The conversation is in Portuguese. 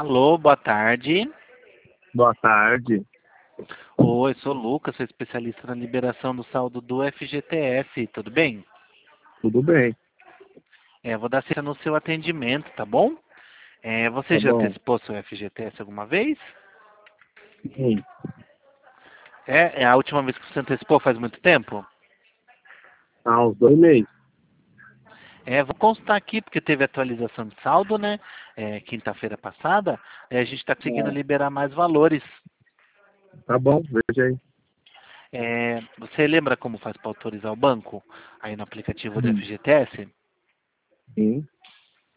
Alô, boa tarde. Boa tarde. Oi, sou o Lucas, sou especialista na liberação do saldo do FGTS, tudo bem? Tudo bem, Vou dar sequência no seu atendimento, tá bom? Você tá já bom. antecipou seu FGTS alguma vez? Sim, É a última vez que você antecipou faz muito tempo? há uns 2 meses. Vou constar aqui, porque teve atualização de saldo, né? Quinta-feira passada, a gente está conseguindo É, liberar mais valores. tá bom, veja aí. Você lembra como faz para autorizar o banco? Aí no aplicativo do Sim, FGTS? sim.